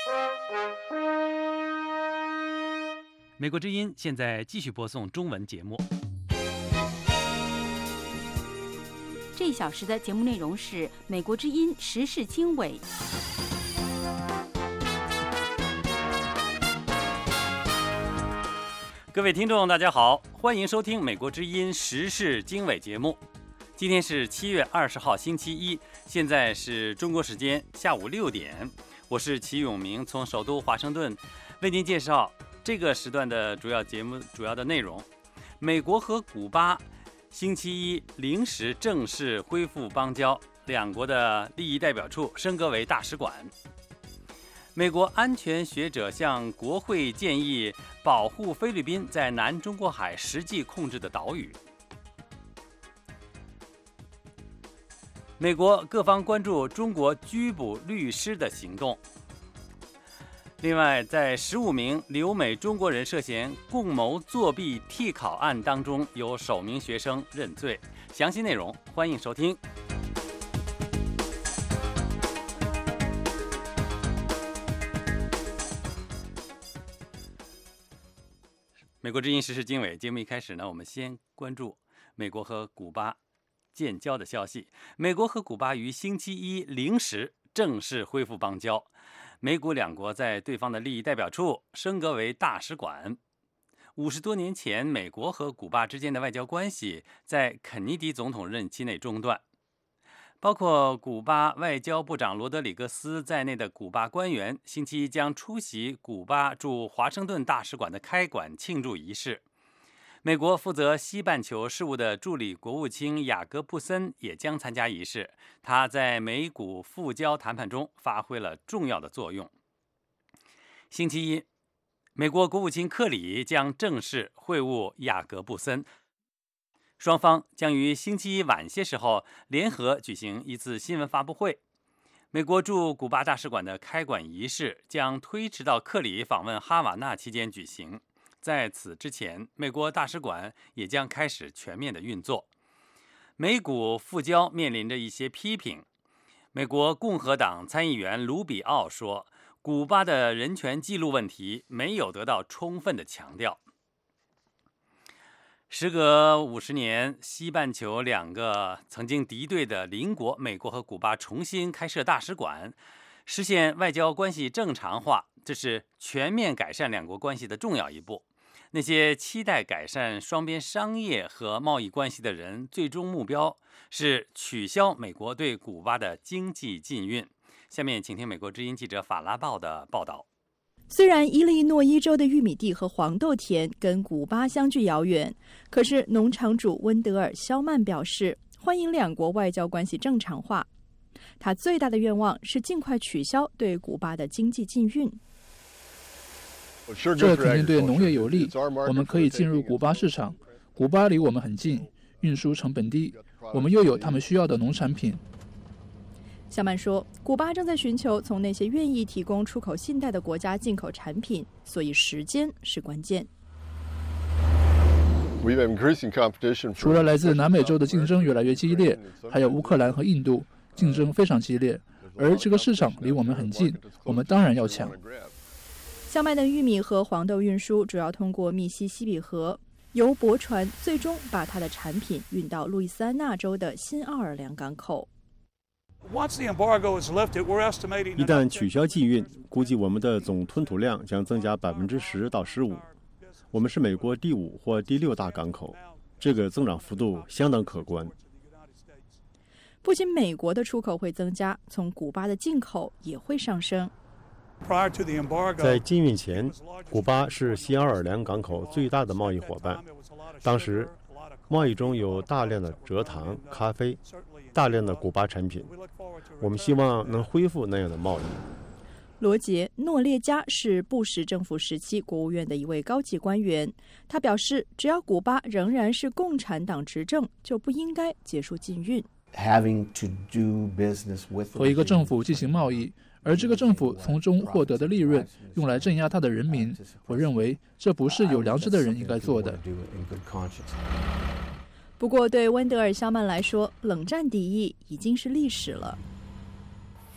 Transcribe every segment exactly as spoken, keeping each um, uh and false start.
美国之音现在继续播送中文节目。 这一小时的节目内容是美国之音时事经纬。 各位听众大家好，欢迎收听美国之音时事经纬节目。今天是七月二十号星期一，现在是中国时间下午六点，我是齐永明，从首都华盛顿为您介绍这个时段的主要节目主要的内容。美国和古巴星期一临时正式恢复邦交，两国的利益代表处升格为大使馆。美国安全学者向国会建议保护菲律宾在南中国海实际控制的岛屿。美国各方关注中国拘捕律师的行动。另外，在十五名留美中国人涉嫌共谋作弊替考案当中，有首名学生认罪。详细内容欢迎收听。美国之音时事经纬节目一开始呢，我们先关注美国和古巴建交的消息。美国和古巴于星期一零时正式恢复邦交。美古两国在对方的利益代表处升格为大使馆。五十多年前，美国和古巴之间的外交关系在肯尼迪总统任期内中断。包括古巴外交部长罗德里格斯在内的古巴官员，星期一将出席古巴驻华盛顿大使馆的开馆庆祝仪式。美国负责西半球事务的助理国务卿雅各布森也将参加仪式，他在美古复交谈判中发挥了重要的作用。星期一，美国国务卿克里将正式会晤雅各布森，双方将于星期一晚些时候联合举行一次新闻发布会。美国驻古巴大使馆的开馆仪式将推迟到克里访问哈瓦那期间举行。在此之前，美国大使馆也将开始全面的运作。美古复交面临着一些批评。美国共和党参议员卢比奥说，古巴的人权记录问题没有得到充分的强调。时隔五十年，西半球两个曾经敌对的邻国美国和古巴重新开设大使馆，实现外交关系正常化，这是全面改善两国关系的重要一步。那些期待改善双边商业和贸易关系的人，最终目标是取消美国对古巴的经济禁运。下面请听美国之音记者法拉报的报道。 虽然伊利诺伊州的玉米地和黄豆田跟古巴相距遥远，可是农场主温德尔·肖曼表示，欢迎两国外交关系正常化。他最大的愿望是尽快取消对古巴的经济禁运。 这肯定对农业有利，我们可以进入古巴市场，古巴离我们很近，运输成本低，我们又有他们需要的农产品。 肖曼说，古巴正在寻求从那些愿意提供出口信贷的国家进口产品，所以时间是关键。 除了来自南美洲的竞争越来越激烈，还有乌克兰和印度，竞争非常激烈，而这个市场离我们很近，我们当然要抢。 肖曼的玉米和黄豆运输主要通过密西西比河，由驳船最终把他的产品运到路易斯安那州的新奥尔良港口。 一旦取消禁运，估计我们的总吞吐量将增加百分之十到十五。我们是美国第五或第六大港口，这个增长幅度相当可观。 不仅美国的出口会增加，从古巴的进口也会上升。 在禁运前，古巴是西奥尔良港口最大的贸易伙伴。当时，贸易中有大量的蔗糖、咖啡，大量的古巴产品。我们希望能恢复那样的贸易。 罗杰·诺列加是布什政府时期国务院的一位高级官员。他表示，只要古巴仍然是共产党执政，就不应该结束禁运。 和一个政府进行贸易，而这个政府从中获得的利润用来镇压他的人民，我认为这不是有良知的人应该做的。 不过对温德尔·肖曼来说，冷战敌意已经是历史了。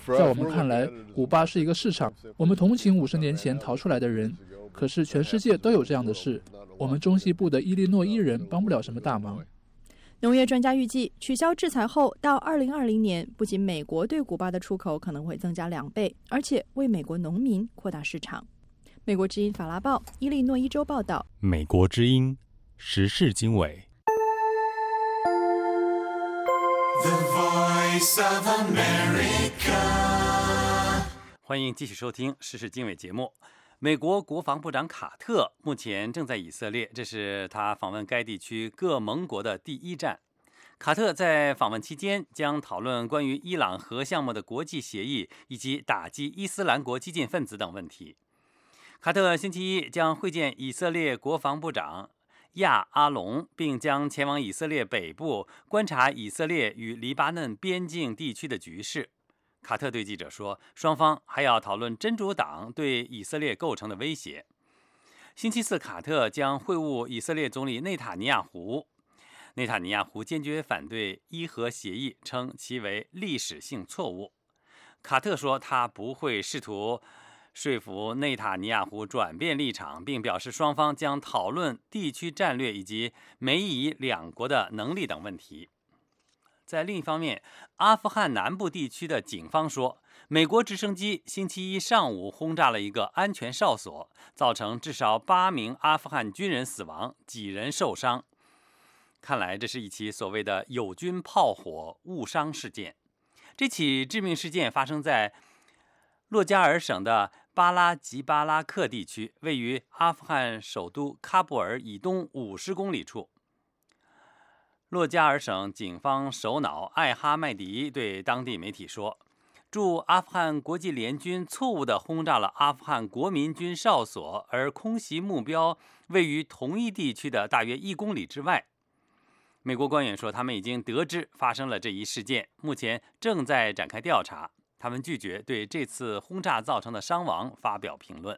在我们看来，古巴是一个市场，我们同情五十年前逃出来的人。可是全世界都有这样的事，我们中西部的伊利诺伊人帮不了什么大忙。 农业专家预计，取消制裁后，到二零二零年，不仅美国对古巴的出口可能会增加两倍，而且为美国农民扩大市场。美国之音法拉报伊利诺伊州报道。 美国之音时事经纬。The Voice of America。欢迎继续收听时事经纬节目。美国国防部长卡特目前正在以色列，这是他访问该地区各盟国的第一站。卡特在访问期间将讨论关于伊朗核项目的国际协议以及打击伊斯兰国激进分子等问题。卡特星期一将会见以色列国防部长亚阿龙，并将前往以色列北部观察以色列与黎巴嫩边境地区的局势。卡特对记者说，双方还要讨论真主党对以色列构成的威胁。星期四，卡特将会晤以色列总理内塔尼亚胡。内塔尼亚胡坚决反对伊核协议，称其为历史性错误。卡特说，他不会试图说服内塔尼亚胡转变立场，并表示双方将讨论地区战略以及美以两国的能力等问题。在另一方面，阿富汗南部地区的警方说，美国直升机星期一上午轰炸了一个安全哨所，造成至少八名阿富汗军人死亡，几人受伤。看来这是一起所谓的友军炮火误伤事件。这起致命事件发生在洛加尔省的巴拉吉巴拉克地区，位于阿富汗首都喀布尔以东五十公里处。洛加尔省警方首脑艾哈迈迪对当地媒体说，驻阿富汗国际联军错误地轰炸了阿富汗国民军哨所，而空袭目标位于同一地区的大约一公里之外。美国官员说，他们已经得知发生了这一事件，目前正在展开调查。他们拒绝对这次轰炸造成的伤亡发表评论。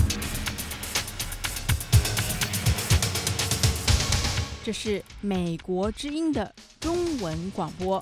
这是美国之音的中文广播。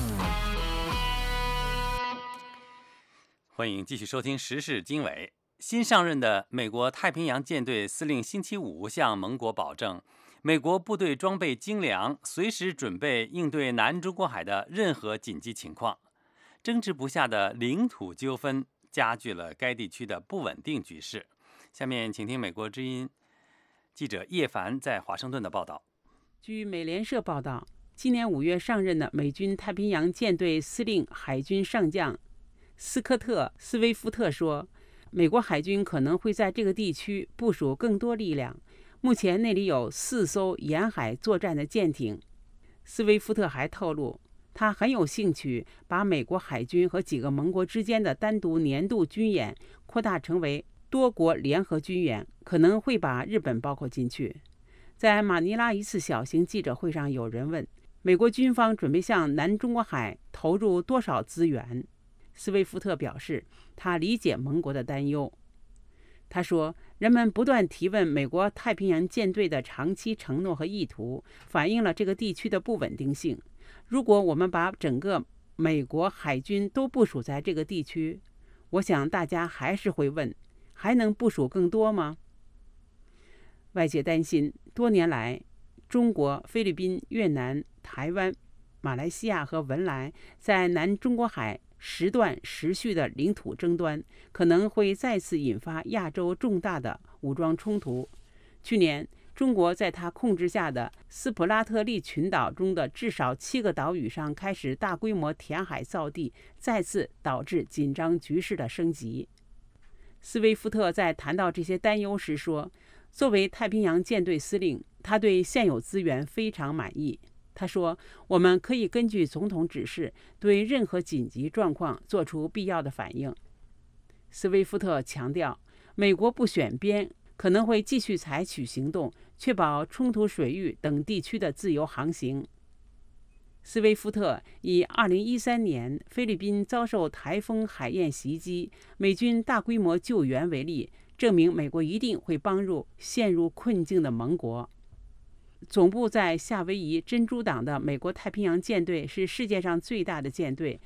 欢迎继续收听时事经纬。新上任的美国太平洋舰队司令星期五向盟国保证，美国部队装备精良，随时准备应对南中国海的任何紧急情况。争执不下的领土纠纷加剧了该地区的不稳定局势。下面请听美国之音记者叶凡在华盛顿的报道。 据美联社报道，今年五月上任的美军太平洋舰队司令海军上将斯科特·斯威夫特说，美国海军可能会在这个地区部署更多力量，目前那里有四艘沿海作战的舰艇。斯威夫特还透露，他很有兴趣把美国海军和几个盟国之间的单独年度军演扩大成为多国联合军演，可能会把日本包括进去。在马尼拉一次小型记者会上，有人问美国军方准备向南中国海投入多少资源。斯威夫特表示，他理解盟国的担忧。他说，人们不断提问美国太平洋舰队的长期承诺和意图，反映了这个地区的不稳定性。如果我们把整个美国海军都部署在这个地区，我想大家还是会问，还能部署更多吗？外界担心，多年来，中国、菲律宾、越南、台湾、马来西亚和文莱在南中国海时断时续的领土争端，可能会再次引发亚洲重大的武装冲突。去年，中国在它控制下的斯普拉特利群岛中的至少七个岛屿上开始大规模填海造地，再次导致紧张局势的升级。斯威夫特在谈到这些担忧时说，作为太平洋舰队司令，他对现有资源非常满意。他说，我们可以根据总统指示，对任何紧急状况做出必要的反应。斯威夫特强调，美国不选边，可能会继续采取行动，确保冲突水域等地区的自由航行。斯威夫特以二零一三年菲律宾遭受台风海燕袭击，美军大规模救援为例，证明美国一定会帮助陷入困境的盟国。总部在夏威夷珍珠港的美国太平洋舰队是世界上最大的舰队，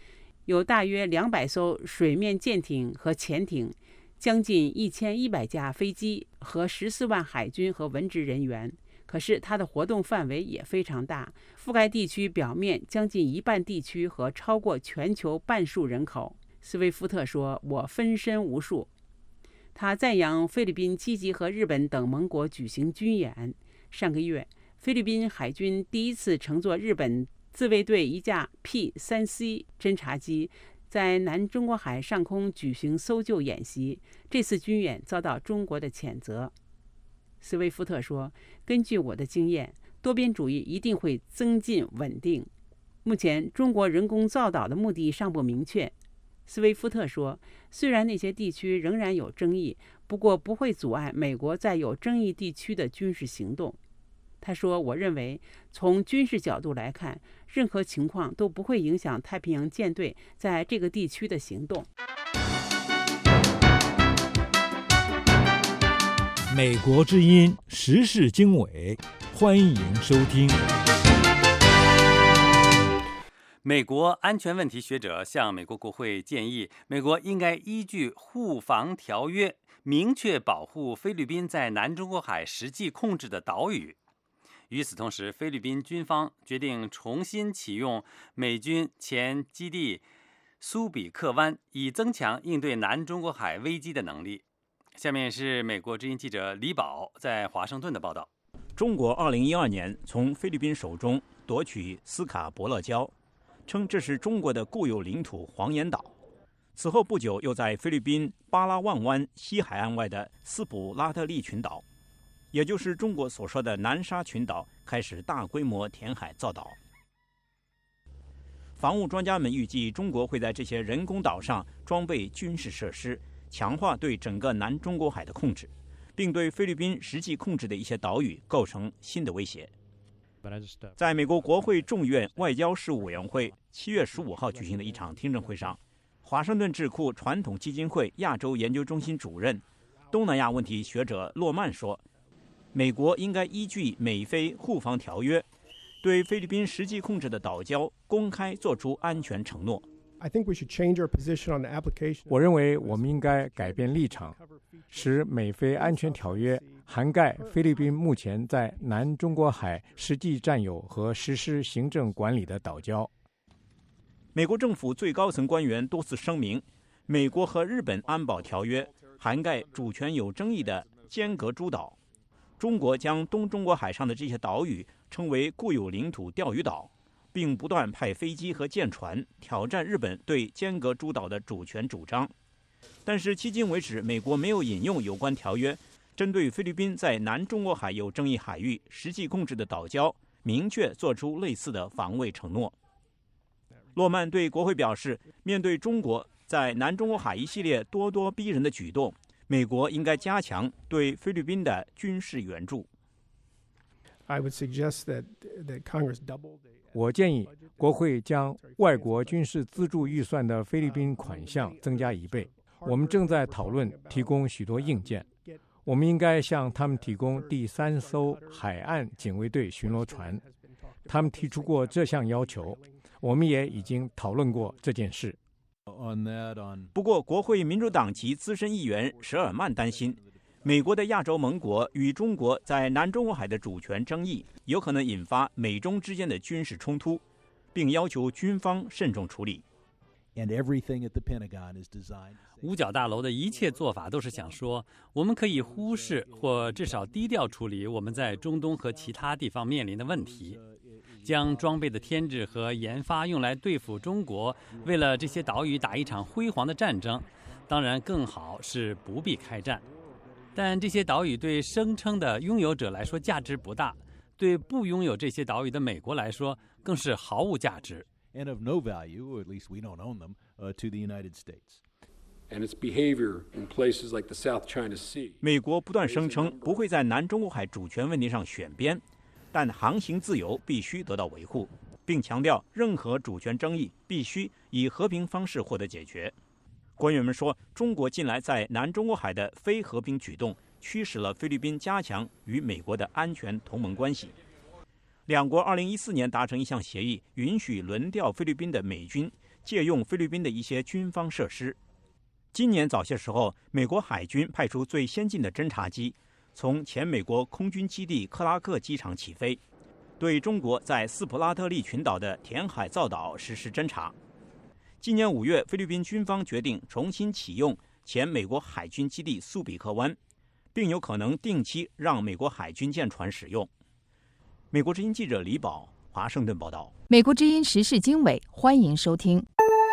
有大约两百艘水面舰艇和潜艇，将近一千一百架飞机和十四万海军和文职人员。可是它的活动范围也非常大，覆盖地区表面将近一半地区和超过全球半数人口。斯威夫特说：“我分身无术。”他赞扬菲律宾积极和日本等盟国举行军演。上个月，菲律宾海军第一次乘坐日本自卫队一架 P 三 C 侦察机，在南中国海上空举行搜救演习。这次军演遭到中国的谴责。斯威夫特说：“根据我的经验，多边主义一定会增进稳定。目前，中国人工造岛的目的尚不明确。”斯威夫特说：“虽然那些地区仍然有争议，不过不会阻碍美国在有争议地区的军事行动。”他说：“我认为，从军事角度来看，任何情况都不会影响太平洋舰队在这个地区的行动。” 美国之音时事经纬，欢迎收听。 美国安全问题学者向美国国会建议，美国应该依据互防条约，明确保护菲律宾在南中国海实际控制的岛屿。与此同时，菲律宾军方决定重新启用美军前基地苏比克湾，以增强应对南中国海危机的能力。下面是美国之音记者李宝在华盛顿的报道。 中国二零一二年从菲律宾手中夺取斯卡伯勒礁，称这是中国的固有领土黄岩岛。此后不久，又在菲律宾巴拉望湾西海岸外的斯普拉特利群岛，也就是中国所说的南沙群岛，开始大规模填海造岛。防务专家们预计，中国会在这些人工岛上装备军事设施，强化对整个南中国海的控制，并对菲律宾实际控制的一些岛屿构成新的威胁。在美国国会众议院外交事务委员会七月十五号举行的一场听证会上，华盛顿智库传统基金会亚洲研究中心主任、东南亚问题学者洛曼说，美国应该依据美菲互防条约，对菲律宾实际控制的岛礁公开做出安全承诺。 我认为我们应该改变立场，使美菲安全条约涵盖菲律宾目前在南中国海实际占有和实施行政管理的岛礁。 美国政府最高层官员多次声明，美国和日本安保条约涵盖主权有争议的尖阁诸岛。中国将东中国海上的这些岛屿称为固有领土钓鱼岛，并不断派飞机和舰船挑战日本对尖阁诸岛的主权主张。但是迄今为止，美国没有引用有关条约，针对菲律宾在南中国海有争议海域实际控制的岛礁，明确做出类似的防卫承诺。洛曼对国会表示，面对中国在南中国海一系列咄咄逼人的举动，美国应该加强对菲律宾的军事援助。 我建议国会将外国军事资助预算的菲律宾款项增加一倍。我们正在讨论提供许多硬件，我们应该向他们提供第三艘海岸警卫队巡逻船。他们提出过这项要求，我们也已经讨论过这件事。 不过，国会民主党籍资深议员舍尔曼担心，美国的亚洲盟国与中国在南中国海的主权争议有可能引发美中之间的军事冲突，并要求军方慎重处理。 五角大楼的一切做法都是想说，我们可以忽视或至少低调处理我们在中东和其他地方面临的问题，将装备的添置和研发用来对付中国，为了这些岛屿打一场辉煌的战争。当然，更好是不必开战。但这些岛屿对声称的拥有者来说价值不大，对不拥有这些岛屿的美国来说更是毫无价值。 And of no value, or at least we don't own them, uh, to the United States. And its behavior in places like the South China Sea. 美国不断声称不会在南中国海主权问题上选边，但航行自由必须得到维护，并强调任何主权争议必须以和平方式获得解决。官员们说，中国近来在南中国海的非和平举动驱使了菲律宾加强与美国的安全同盟关系。两国二零一四年达成一项协议，允许轮调菲律宾的美军借用菲律宾的一些军方设施。今年早些时候，美国海军派出最先进的侦察机，从前美国空军基地克拉克机场起飞，对中国在斯普拉特利群岛的填海造岛实施侦察。今年五月，菲律宾军方决定重新启用前美国海军基地苏比克湾，并有可能定期让美国海军舰船使用。美国之音记者李宝华盛顿报道。 美国之音时事经纬，欢迎收听。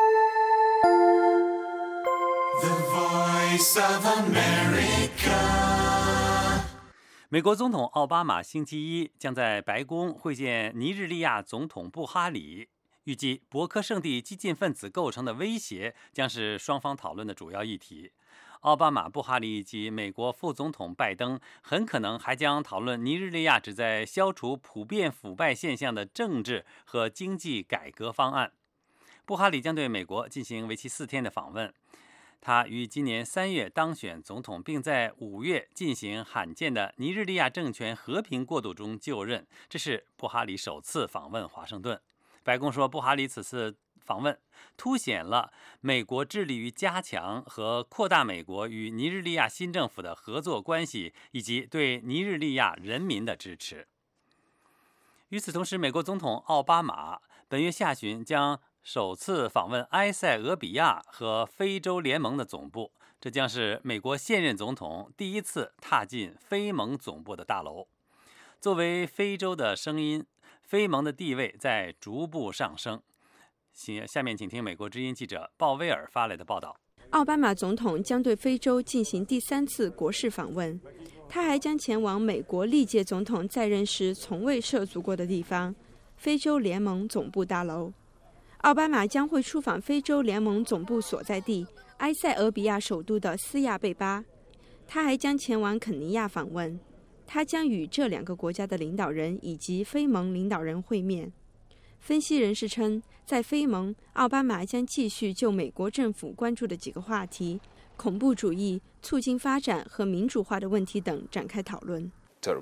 美国总统奥巴马星期一将在白宫会见尼日利亚总统布哈里，预计博科圣地激进分子构成的威胁将是双方讨论的主要议题。奥巴马、布哈里以及美国副总统拜登很可能还将讨论尼日利亚旨在消除普遍腐败现象的政治和经济改革方案。布哈里将对美国进行为期四天的访问。他于今年三月当选总统，并在五月进行罕见的尼日利亚政权和平过渡中就任，这是布哈里首次访问华盛顿。白宫说，布哈里此次访问凸显了美国致力于加强和扩大美国与尼日利亚新政府的合作关系，以及对尼日利亚人民的支持。与此同时，美国总统奥巴马本月下旬将首次访问埃塞俄比亚和非洲联盟的总部，这将是美国现任总统第一次踏进非盟总部的大楼。作为非洲的声音，非盟的地位在逐步上升。下面请听美国之音记者鲍威尔发来的报道。 奥巴马总统将对非洲进行第三次国事访问，他还将前往美国历届总统在任时从未涉足过的地方——非洲联盟总部大楼。奥巴马将会出访非洲联盟总部所在地埃塞俄比亚首都的斯亚贝巴，他还将前往肯尼亚访问，他将与这两个国家的领导人以及非盟领导人会面。分析人士称，在非盟，奥巴马将继续就美国政府关注的几个话题——恐怖主义、促进发展和民主化的问题等展开讨论。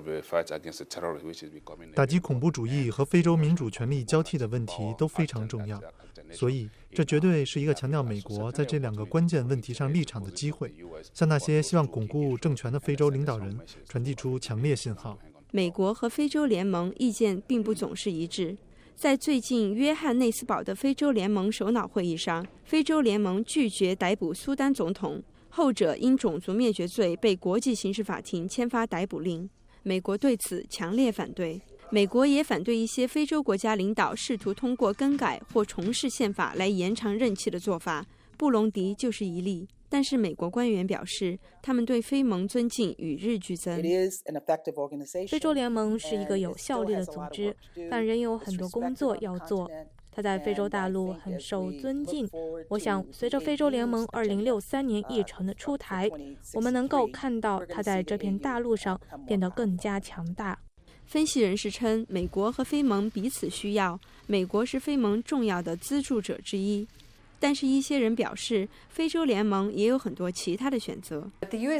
打击恐怖主义和非洲民主权力交替的问题都非常重要，所以这绝对是一个强调美国在这两个关键问题上立场的机会，向那些希望巩固政权的非洲领导人传递出强烈信号。 美国和非洲联盟意见并不总是一致。在最近约翰内斯堡的非洲联盟首脑会议上，非洲联盟拒绝逮捕苏丹总统，后者因种族灭绝罪被国际刑事法庭签发逮捕令。美国对此强烈反对。美国也反对一些非洲国家领导试图通过更改或重试宪法来延长任期的做法，布隆迪就是一例。但是美国官员表示，他们对非盟尊敬与日俱增。 非洲联盟是一个有效力的组织，但仍有很多工作要做。它在非洲大陆很受尊敬。我想，随着非洲联盟二零六三年议程的出台，我们能够看到它在这片大陆上变得更加强大。 分析人士称，美国和非盟彼此需要，美国是非盟重要的资助者之一。但是，一些人表示，非洲联盟也有很多其他的选择。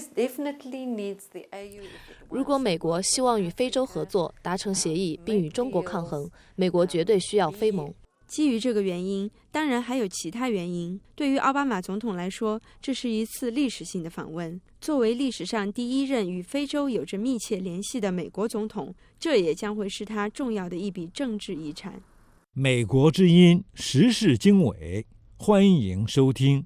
如果美国希望与非洲合作，达成协议，并与中国抗衡，美国绝对需要非盟。 基于这个原因，当然还有其他原因。对于奥巴马总统来说，这是一次历史性的访问。作为历史上第一任与非洲有着密切联系的美国总统，这也将会是他重要的一笔政治遗产。 美国之音时事经纬，欢迎收听。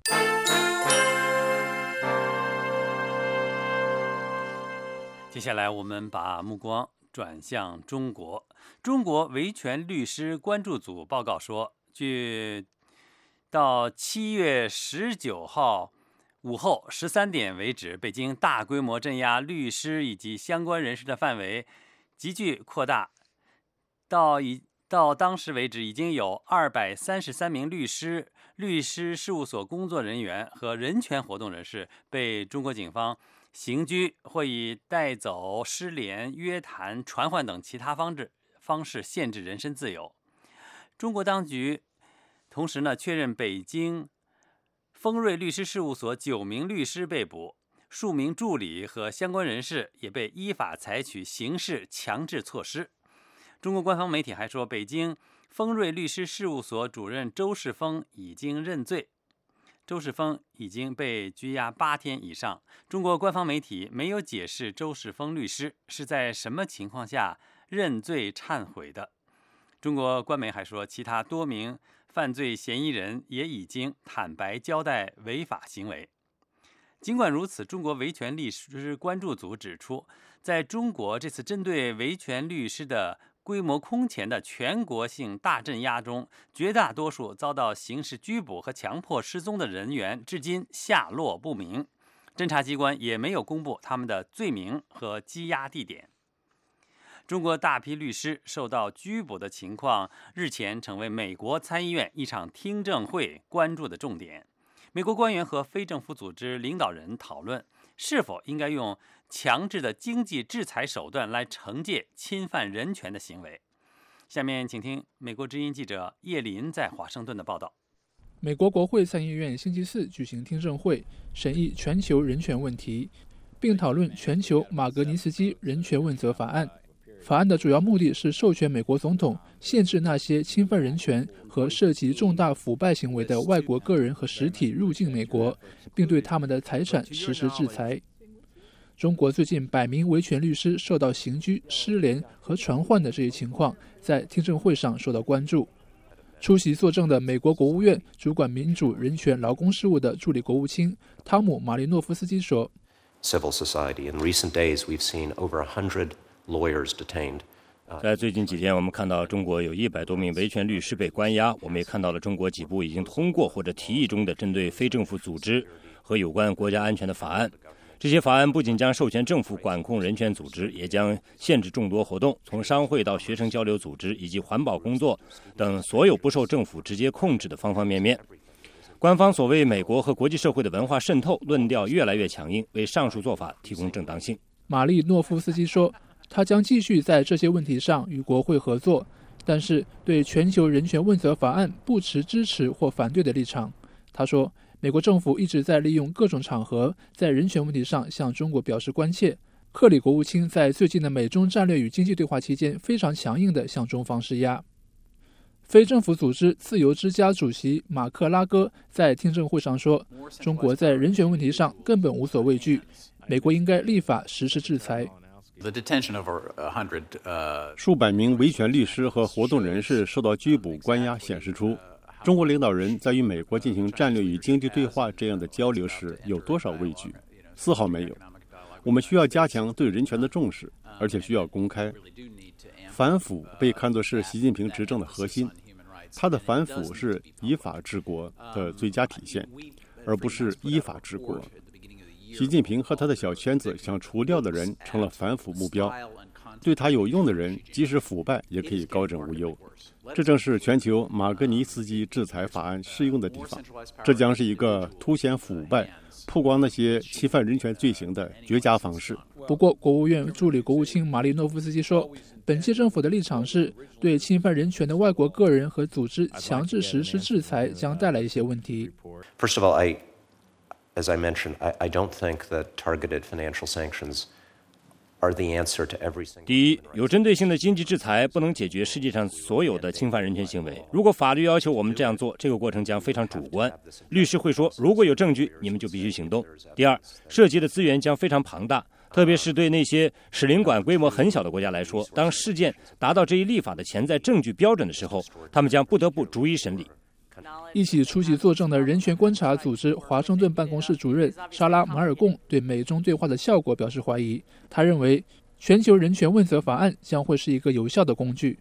接下来我们把目光转向中国。中国维权律师关注组报告说，据到七月十九号午后十三点为止，北京大规模镇压律师以及相关人士的范围急剧扩大，到已到当时为止，已经有二百三十三名律师、律师事务所工作人员和人权活动人士被中国警方刑拘或以带走、失联、约谈、传唤等其他方式方式限制人身自由。中国当局同时呢确认，北京丰瑞律师事务所九名律师被捕，数名助理和相关人士也被依法采取刑事强制措施。中国官方媒体还说，北京丰瑞律师事务所主任周世峰已经认罪。周世峰已经被拘押八天以上。中国官方媒体没有解释周世峰律师是在什么情况下认罪忏悔的。中国官媒还说，其他多名犯罪嫌疑人也已经坦白交代违法行为。尽管如此，中国维权律师关注组指出，在中国这次针对维权律师的规模空前的全国性大镇压中，绝大多数遭到刑事拘捕和强迫失踪的人员至今下落不明，侦查机关也没有公布他们的罪名和羁押地点。中国大批律师受到拘捕的情况日前成为美国参议院一场听证会关注的重点。美国官员和非政府组织领导人讨论是否应该用强制的经济制裁手段来惩戒侵犯人权的行为。下面请听美国之音记者叶林在华盛顿的报道。 美国国会参议院星期四举行听证会，审议全球人权问题，并讨论全球马格尼茨基人权问责法案。法案的主要目的是授权美国总统限制那些侵犯人权和涉及重大腐败行为的外国个人和实体入境美国，并对他们的财产实施制裁。中国最近百名维权律师受到刑拘、失联和传唤的这一情况，在听证会上受到关注。出席作证的美国国务院主管民主、人权、劳工事务的助理国务卿汤姆·马利诺夫斯基说 ：“Civil society in recent days, we've seen over a hundred lawyers detained.” 在最近几天，我们看到中国有一百多名维权律师被关押。我们也看到了中国几部已经通过或者提议中的针对非政府组织和有关国家安全的法案。这些法案不仅将授权政府管控人权组织，也将限制众多活动，从商会到学生交流组织以及环保工作等所有不受政府直接控制的方方面面。官方所谓美国和国际社会的文化渗透论调越来越强硬，为上述做法提供正当性。 马利诺夫斯基说，他将继续在这些问题上与国会合作，但是对全球人权问责法案不持支持或反对的立场。他说，美国政府一直在利用各种场合在人权问题上向中国表示关切。克里国务卿在最近的美中战略与经济对话期间非常强硬地向中方施压。非政府组织自由之家主席马克拉戈在听证会上说，中国在人权问题上根本无所畏惧，美国应该立法实施制裁。 数百名维权律师和活动人士受到拘捕关押，显示出中国领导人在与美国进行战略与经济对话这样的交流时有多少畏惧？丝毫没有。我们需要加强对人权的重视，而且需要公开。反腐被看作是习近平执政的核心，他的反腐是以法治国的最佳体现，而不是依法治国。习近平和他的小圈子想除掉的人成了反腐目标，对他有用的人即使腐败也可以高枕无忧。这正是全球马格尼茨基制裁法案适用的地方。这将是一个凸显腐败、曝光那些侵犯人权罪行的绝佳方式。 不过，国务院助理国务卿马利诺夫斯基说，本届政府的立场是对侵犯人权的外国个人和组织强制实施制裁将带来一些问题。 First of all, I, as I mentioned, I, I don't think that targeted financial sanctions are the answer to every single. 第一，有针对性的经济制裁不能解决世界上所有的侵犯人权行为。如果法律要求我们这样做，这个过程将非常主观。律师会说，如果有证据，你们就必须行动。第二，涉及的资源将非常庞大。特别是对那些使领馆规模很小的国家来说，当事件达到这一立法的潜在证据标准的时候，他们将不得不逐一审理。 一起出席作证的人权观察组织华盛顿办公室主任莎拉·马尔贡对美中对话的效果表示怀疑。他认为，全球人权问责法案将会是一个有效的工具。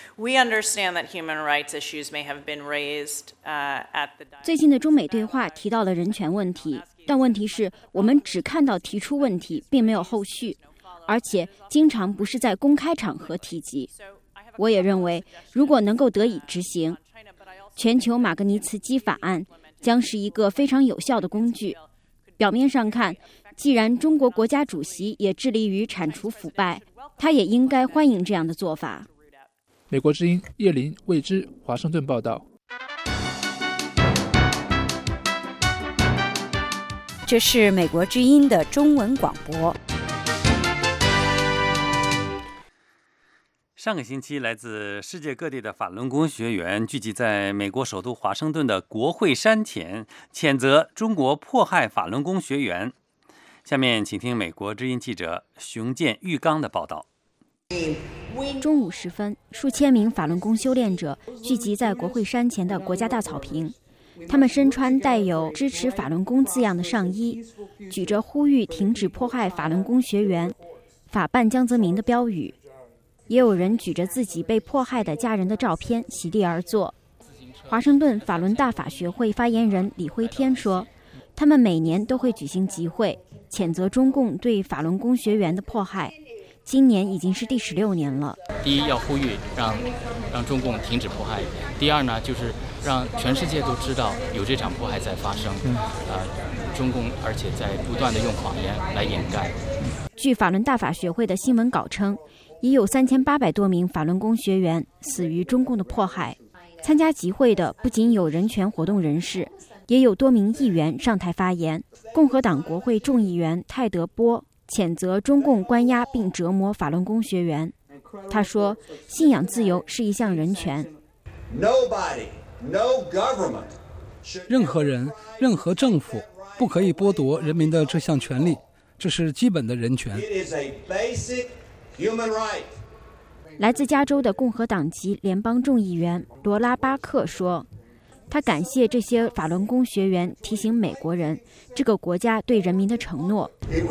最近的中美对话提到了人权问题，但问题是我们只看到提出问题，并没有后续，而且经常不是在公开场合提及。我也认为，如果能够得以执行，全球马格尼茨基法案将是一个非常有效的工具。表面上看，既然中国国家主席也致力于铲除腐败，他也应该欢迎这样的做法。 美国之音叶林、魏之，华盛顿报道。 这是美国之音的中文广播。 上个星期，来自世界各地的法轮功学员聚集在美国首都华盛顿的国会山前，谴责中国迫害法轮功学员。下面请听美国之音记者熊健、玉刚的报道。 中午时分，数千名法轮功修炼者聚集在国会山前的国家大草坪，他们身穿带有支持法轮功字样的上衣，举着呼吁停止迫害法轮功学员、法办江泽民的标语。也有人举着自己被迫害的家人的照片席地而坐。华盛顿法轮大法学会发言人李辉天说，他们每年都会举行集会，谴责中共对法轮功学员的迫害，今年已经是第十六年了。 第一，要呼吁让让中共停止迫害；第二呢，就是让全世界都知道有这场迫害在发生。嗯，呃，中共而且在不断的用谎言来掩盖。 据法轮大法学会的新闻稿称，已有三千八百多名法轮功学员死于中共的迫害。参加集会的不仅有人权活动人士，也有多名议员上台发言。共和党国会众议员泰德·波谴责中共关押并折磨法轮功学员。他说，信仰自由是一项人权。 任何人、任何政府不可以剥夺人民的这项权利，这是基本的人权。 来自加州的共和党籍联邦众议员罗拉·巴克说，他感谢这些法轮功学员提醒美国人这个国家对人民的承诺。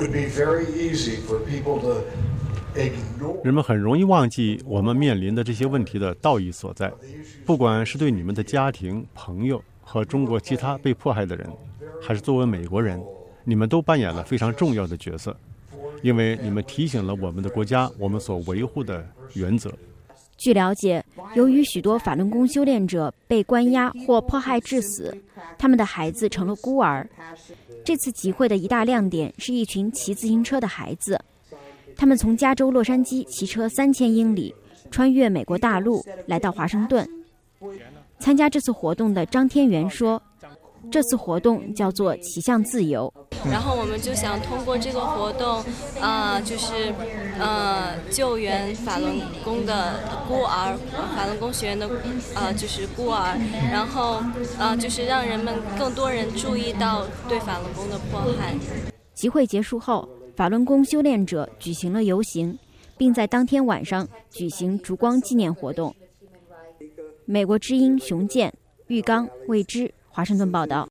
人们很容易忘记我们面临的这些问题的道义所在，不管是对你们的家庭、朋友和中国其他被迫害的人，还是作为美国人，你们都扮演了非常重要的角色，因为你们提醒了我们的国家我们所维护的原则。 据了解，由于许多法轮功修炼者被关押或迫害致死，他们的孩子成了孤儿。这次集会的一大亮点是一群骑自行车的孩子，他们从加州洛杉矶骑车三千英里，穿越美国大陆来到华盛顿。参加这次活动的张天元说，这次活动叫做骑向自由。 然后我们就想通过这个活动，呃，就是呃救援法轮功的孤儿，法轮功学员的呃就是孤儿，然后呃就是让人们更多人注意到对法轮功的迫害。 集会结束后，法轮功修炼者举行了游行，并在当天晚上举行烛光纪念活动。美国之音熊健、玉刚、魏之，华盛顿报道。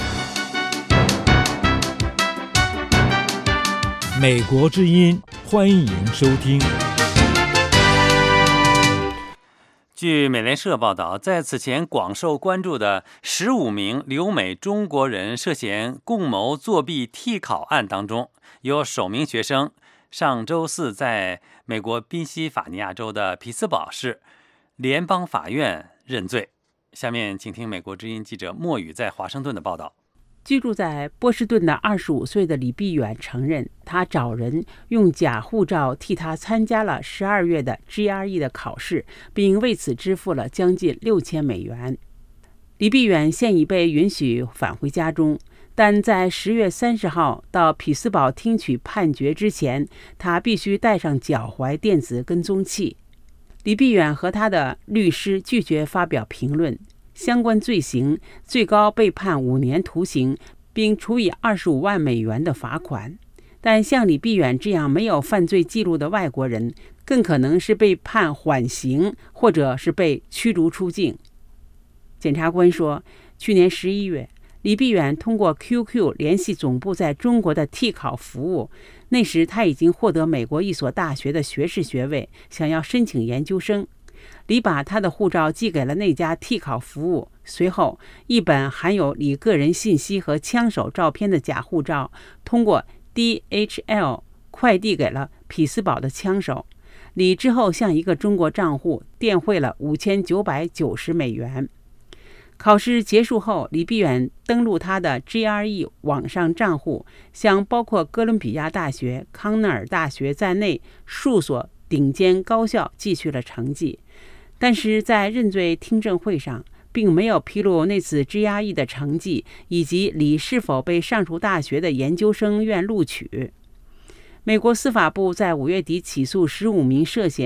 美国之音，欢迎收听。 据美联社报道，在此前广受关注的十五名留美中国人涉嫌共谋作弊替考案当中，有首名学生上周四在美国宾夕法尼亚州的匹兹堡市联邦法院认罪。下面请听美国之音记者莫宇在华盛顿的报道。 居住在波士顿的二十五岁的李碧远承认，他找人用假护照替他参加了十二月的 G R E 的考试，并为此支付了将近六千美元。李碧远现已被允许返回家中，但在十月三十号到匹兹堡听取判决之前，他必须带上脚踝电子跟踪器。李碧远和他的律师拒绝发表评论。相关罪行最高被判五年徒刑，并处以二十五万美元的罚款。但像李碧远这样没有犯罪记录的外国人，更可能是被判缓刑，或者是被驱逐出境。检察官说，去年十一月，李碧远通过 Q Q 联系总部在中国的替考服务，那时他已经获得美国一所大学的学士学位，想要申请研究生。李把他的护照寄给了那家替考服务，随后一本含有李个人信息和枪手照片的假护照通过 D H L 快递给了匹兹堡的枪手。李之后向一个中国账户电汇了五千九百九十美元。考试结束后，李碧远登录他的 G R E 网上账户，向包括哥伦比亚大学、康奈尔大学在内数所顶尖高校寄去了成绩。但是在认罪听证会上，并没有披露那次 G R E 的成绩，以及李是否被上述大学的研究生院录取。美国司法部在五月底起诉十五名涉嫌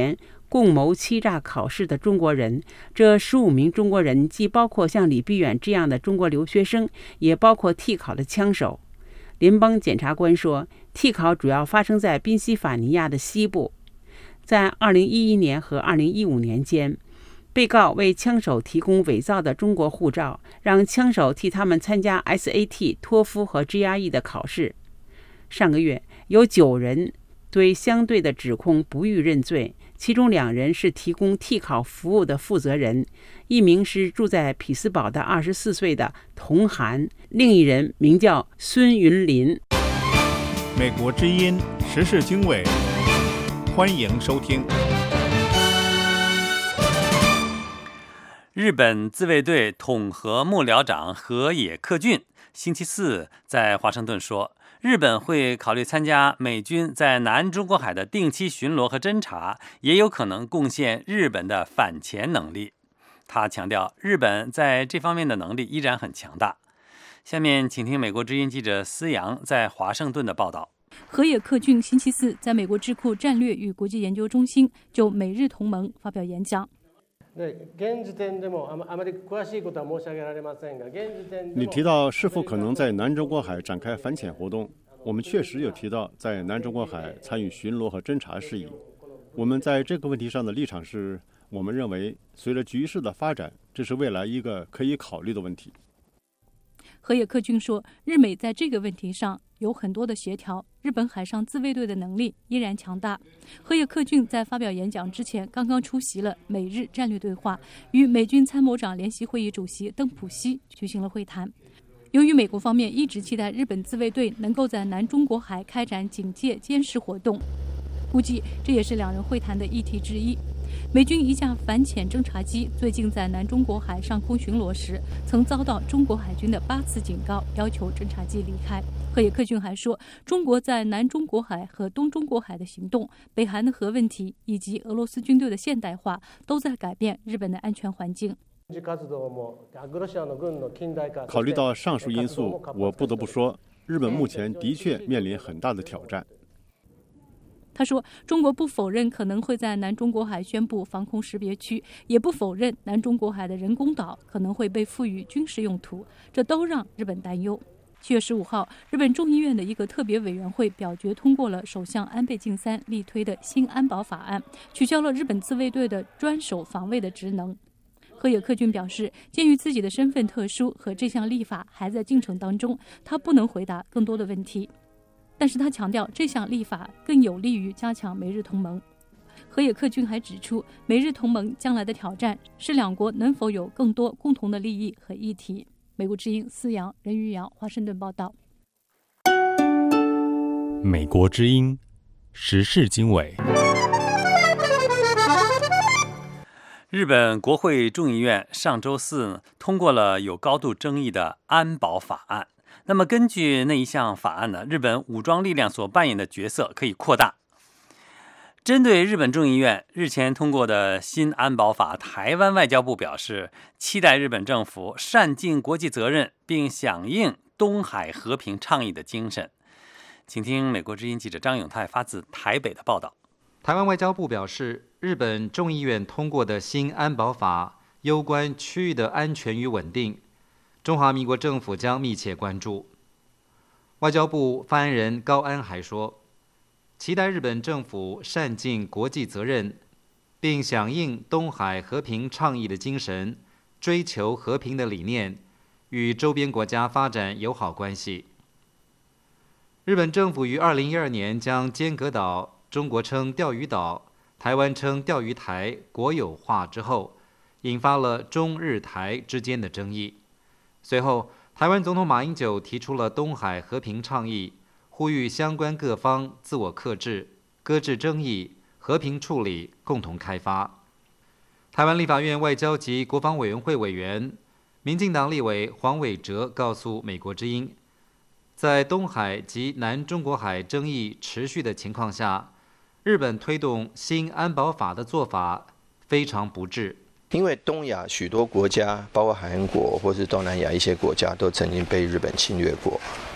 共谋欺诈考试的中国人。这十五名中国人既包括像李必远这样的中国留学生，也包括替考的枪手。联邦检察官说，替考主要发生在宾夕法尼亚的西部。在二零一一年和二零一五年间，被告为枪手提供伪造的中国护照，让枪手替他们参加 S A T、托福和 G R E 的考试。上个月，有九人对相对的指控不予认罪，其中两人是提供替考服务的负责人，一名是住在匹兹堡的二十四岁的童涵，另一人名叫孙云林。 美国之音时事经纬，欢迎收听。 日本自卫队统合幕僚长河野克俊星期四在华盛顿说，日本会考虑参加美军在南中国海的定期巡逻和侦察，也有可能贡献日本的反潜能力。他强调，日本在这方面的能力依然很强大。下面请听美国之音记者思阳在华盛顿的报道。 河野克俊星期四在美国智库战略与国际研究中心就美日同盟发表演讲。 你提到是否可能在南中国海展开反潜活动，我们确实有提到在南中国海参与巡逻和侦察事宜。我们在这个问题上的立场是，我们认为随着局势的发展，这是未来一个可以考虑的问题。 河野克俊说，日美在这个问题上有很多的协调，日本海上自卫队的能力依然强大。河野克俊在发表演讲之前，刚刚出席了美日战略对话，与美军参谋长联席会议主席邓普西举行了会谈。由于美国方面一直期待日本自卫队能够在南中国海开展警戒监视活动，估计这也是两人会谈的议题之一。美军一架反潜侦察机最近在南中国海上空巡逻时，曾遭到中国海军的八次警告，要求侦察机离开。河野克俊还说，中国在南中国海和东中国海的行动、北韩的核问题以及俄罗斯军队的现代化，都在改变日本的安全环境。 考虑到上述因素，我不得不说，日本目前的确面临很大的挑战。 他说，中国不否认可能会在南中国海宣布防空识别区，也不否认南中国海的人工岛可能会被赋予军事用途，这都让日本担忧。七月十五号，日本众议院的一个特别委员会表决通过了首相安倍晋三力推的新安保法案，取消了日本自卫队的专守防卫的职能。河野克俊表示，鉴于自己的身份特殊和这项立法还在进程当中，他不能回答更多的问题。但是他强调，这项立法更有利于加强美日同盟。河野克俊还指出，美日同盟将来的挑战是两国能否有更多共同的利益和议题。美国之音思阳、任玉阳，华盛顿报道。 美国之音时事经纬。 日本国会众议院上周四通过了有高度争议的安保法案。那么根据那一项法案呢，日本武装力量所扮演的角色可以扩大。针对日本众议院日前通过的新安保法，台湾外交部表示，期待日本政府善尽国际责任，并响应东海和平倡议的精神。请听美国之音记者张永泰发自台北的报道。 台湾外交部表示，日本众议院通过的新安保法攸关区域的安全与稳定，中华民国政府将密切关注。外交部发言人高安还说，期待日本政府善尽国际责任，并响应东海和平倡议的精神，追求和平的理念，与周边国家发展友好关系。日本政府于二零一二年将尖阁岛（中国称钓鱼岛，台湾称钓鱼台）国有化之后，引发了中日台之间的争议。随后，台湾总统马英九提出了东海和平倡议，呼吁相关各方自我克制，搁置争议，和平处理，共同开发。台湾立法院外交及国防委员会委员、民进党立委黄伟哲告诉美国之音，在东海及南中国海争议持续的情况下，日本推动新安保法的做法非常不智。 因为东亚许多国家，包括韩国或是东南亚一些国家，都曾经被日本侵略过。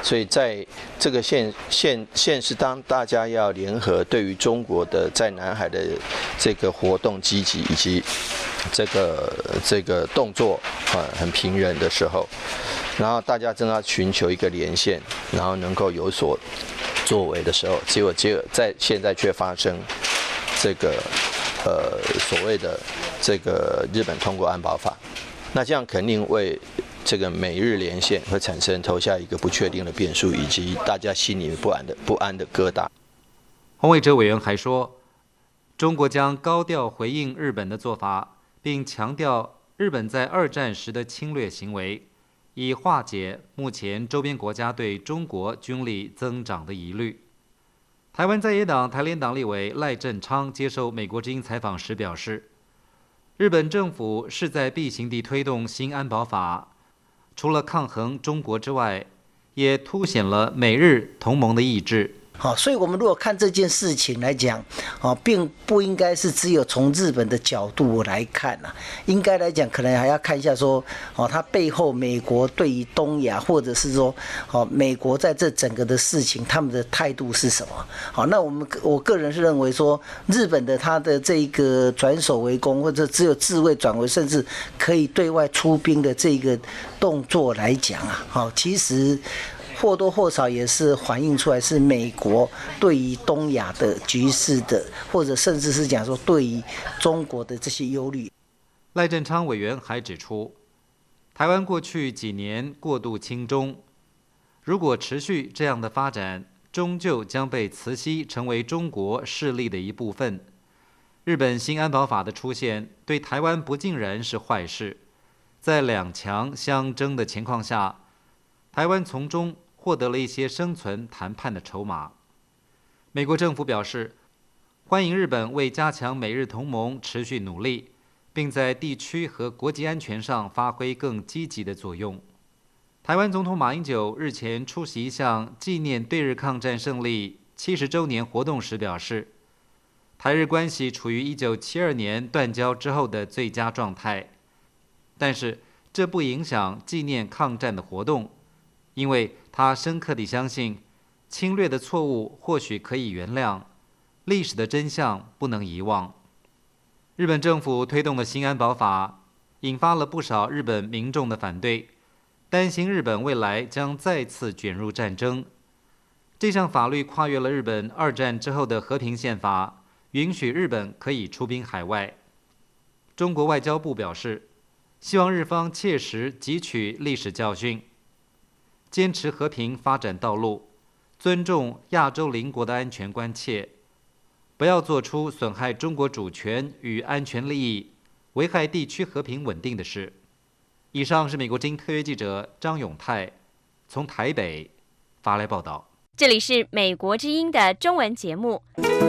所以在这个现现现是当大家要联合对于中国的在南海的这个活动积极以及这个这个动作啊很平衡的时候，然后大家正要寻求一个连线，然后能够有所作为的时候，结果结果在现在却发生这个呃所谓的这个日本通过安保法，那这样肯定为这个美日连线会产生投下一个不确定的变数，以及大家心里不安的不安的疙瘩。 洪伟哲委员还说，中国将高调回应日本的做法，并强调日本在二战时的侵略行为，以化解目前周边国家对中国军力增长的疑虑。台湾在野党台联党立委赖振昌接受美国之音采访时表示，日本政府势在必行地推动新安保法，除了抗衡中国之外，也凸显了美日同盟的意志。 好，所以我们如果看这件事情来讲，啊，并不应该是只有从日本的角度来看啊，应该来讲，可能还要看一下说，哦，它背后美国对于东亚，或者是说，哦，美国在这整个的事情，他们的态度是什么？好，那我们我个人是认为说，日本的他的这个转守为攻，或者只有自卫转为，甚至可以对外出兵的这个动作来讲啊，好，其实或多或少也是反映出来是美国对于东亚的局势的，或者甚至是讲说对于中国的这些忧虑。 赖振昌委员还指出，台湾过去几年过度亲中，如果持续这样的发展，终究将被磁吸成为中国势力的一部分。日本新安保法的出现，对台湾不尽然是坏事。在两强相争的情况下，台湾从中获得了一些生存谈判的筹码。美国政府表示，欢迎日本为加强美日同盟持续努力，并在地区和国际安全上发挥更积极的作用。台湾总统马英九日前出席一项纪念对日抗战胜利七十周年活动时表示，台日关系处于一九七二年断交之后的最佳状态，但是这不影响纪念抗战的活动，因为他深刻地相信，侵略的错误或许可以原谅，历史的真相不能遗忘。日本政府推动的新安保法，引发了不少日本民众的反对，担心日本未来将再次卷入战争。这项法律跨越了日本二战之后的和平宪法，允许日本可以出兵海外。中国外交部表示，希望日方切实汲取历史教训，坚持和平发展道路，尊重亚洲邻国的安全关切，不要做出损害中国主权与安全利益、危害地区和平稳定的事。以上是美国之音特约记者张永泰从台北发来报道。 这里是美国之音的中文节目。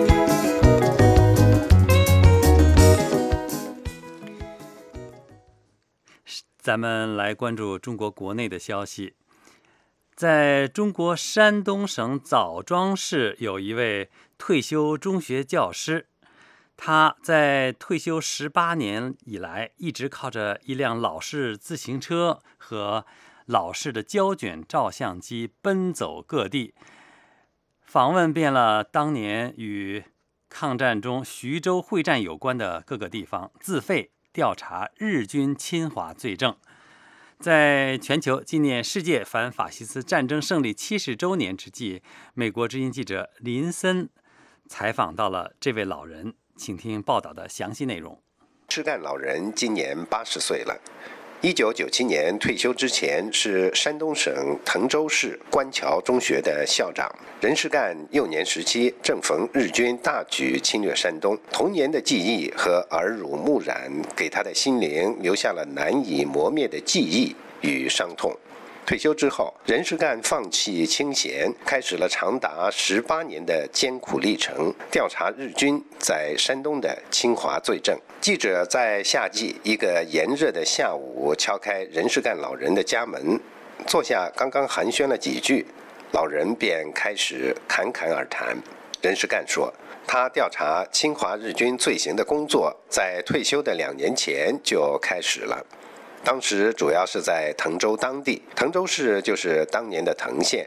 咱们来关注中国国内的消息。在中国山东省枣庄市有一位退休中学教师，他在退休十八年以来，一直靠着一辆老式自行车和老式的胶卷照相机奔走各地，访问遍了当年与抗战中徐州会战有关的各个地方，自费调查日军侵华罪证。在全球纪念世界反法西斯战争胜利七十周年之际，美国之音记者林森采访到了这位老人，请听报道的详细内容。 施干老人今年八十岁了，一九九七年退休之前是山东省滕州市官桥中学的校长。任世干幼年时期正逢日军大举侵略山东，童年的记忆和耳濡目染给他的心灵留下了难以磨灭的记忆与伤痛。退休之后，任世干放弃清闲，开始了长达十八年的艰苦历程，调查日军在山东的侵华罪证。记者在夏季一个炎热的下午敲开任世干老人的家门，坐下刚刚寒暄了几句，老人便开始侃侃而谈。任世干说，他调查侵华日军罪行的工作在退休的两年前就开始了。当时主要是在滕州当地，滕州市就是当年的滕县，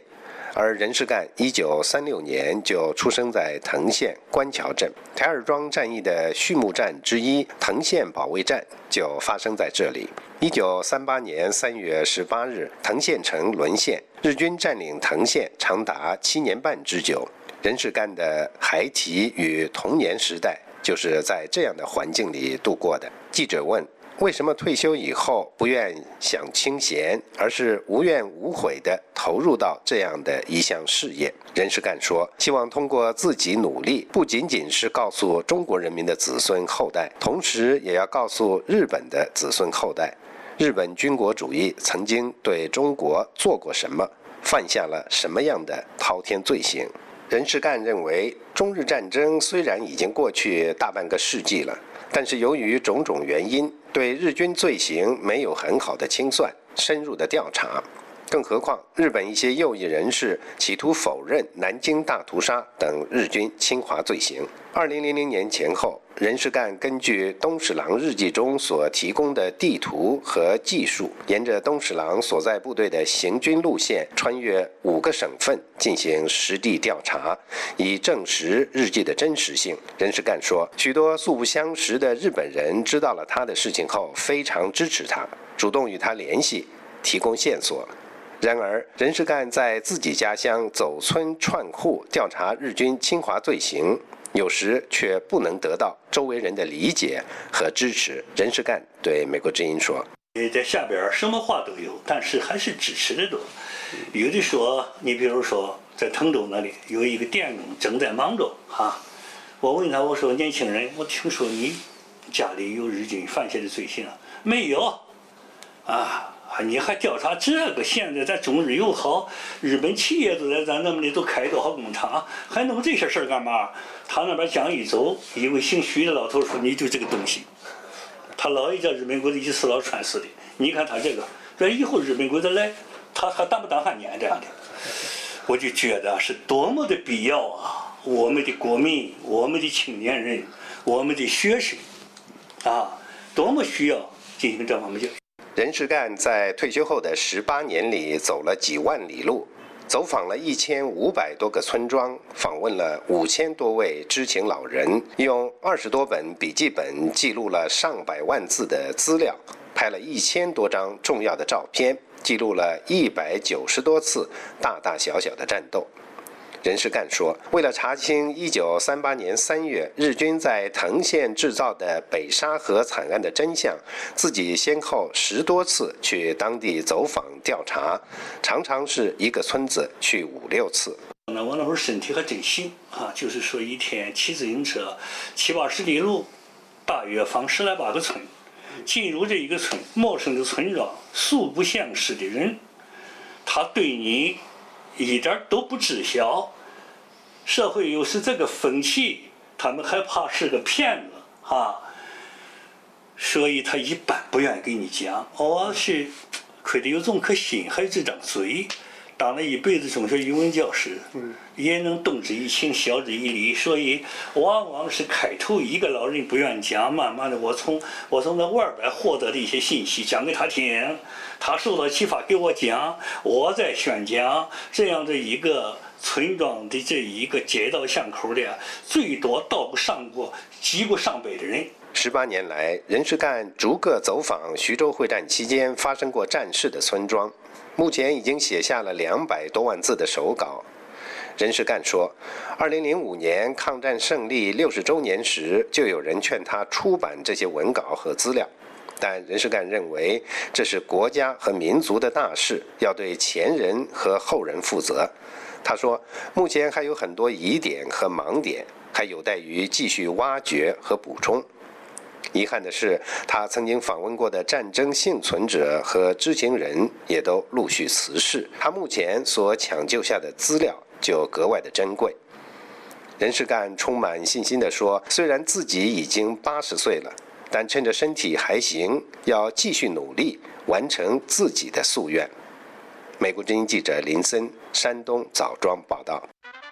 而任世干一九三六年就出生在藤县官桥镇。台儿庄战役的序幕战之一藤县保卫战就发生在这里。一九三八年三月十八日，藤县城沦陷，日军占领藤县长达七年半之久。任世干的孩提与童年时代就是在这样的环境里度过的。记者问，为什么退休以后不愿享清闲，而是无怨无悔地投入到这样的一项事业？任世干说，希望通过自己努力，不仅仅是告诉中国人民的子孙后代，同时也要告诉日本的子孙后代，日本军国主义曾经对中国做过什么，犯下了什么样的滔天罪行。任世干认为，中日战争虽然已经过去大半个世纪了，但是由于种种原因，对日军罪行没有很好的清算、深入的调查。更何况，日本一些右翼人士企图否认南京大屠杀等日军侵华罪行。二零零零年前后，任世干根据东史郎日记中所提供的地图和技术，沿着东史郎所在部队的行军路线，穿越五个省份进行实地调查，以证实日记的真实性。任世干说，许多素不相识的日本人知道了他的事情后，非常支持他，主动与他联系，提供线索。然而，任世干在自己家乡走村串户调查日军侵华罪行，有时却不能得到周围人的理解和支持。任世干对美国之音说：“ 在下边什么话都有，但是还是支持的多。有的说，你比如说在滕州那里有一个电工正在忙着啊，我问他，我说年轻人，我听说你家里有日军犯下的罪行，没有啊？”你还调查这个？现在咱中日友好，日本企业都在咱那么里都开多少工厂，还弄这些事儿干嘛？他那边讲一走，一位姓徐的老头说：“你就这个东西。”他老爷叫日本鬼子一死老传死的。你看他这个，这以后日本鬼子来，他还当不当汉奸这样的？我就觉得是多么的必要啊！我们的国民，我们的青年人，我们的学生，啊，多么需要进行这方面教育。 任世干在退休后的十八年里走了几万里路，走访了一千五百多个村庄，访问了五千多位知情老人，用二十多本笔记本记录了上百万字的资料，拍了一千多张重要的照片，记录了一百九十多次大大小小的战斗。任世干说，为了查清一九三八年三月日军在藤县制造的北沙河惨案的真相，自己先后十多次去当地走访调查，常常是一个村子去五六次。 那我那会儿身体还真行啊，就是说一天骑自行车七八十里路，大约访十来八个村，进入这一个村，陌生的村庄，素不相识的人，他对你一点都不知晓，社会又是这个风气，他们还怕是个骗子啊，所以他一般不愿意给你讲。我是亏得有这么颗心，还有这张嘴，当了一辈子中学语文教师，也能动之以情，晓之以理，所以往往是开头一个老人不愿意讲，慢慢的我从我从那外边获得的一些信息讲给他听，他受到启发给我讲，我在宣讲，这样的一个村庄的这一个街道巷口的，最多到不上过几个上百的人。 十八年来，任世干逐个走访徐州会战期间发生过战事的村庄，目前已经写下了两百多万字的手稿。任世干说，二零零五年抗战胜利六十周年时，就有人劝他出版这些文稿和资料，但任世干认为这是国家和民族的大事，要对前人和后人负责。他说，目前还有很多疑点和盲点，还有待于继续挖掘和补充。遗憾的是，他曾经访问过的战争幸存者和知情人也都陆续辞世，他目前所抢救下的资料就格外的珍贵。任世干充满信心地说，虽然自己已经八十岁了，但趁着身体还行，要继续努力，完成自己的夙愿。美国之音记者林森，山东枣庄报道。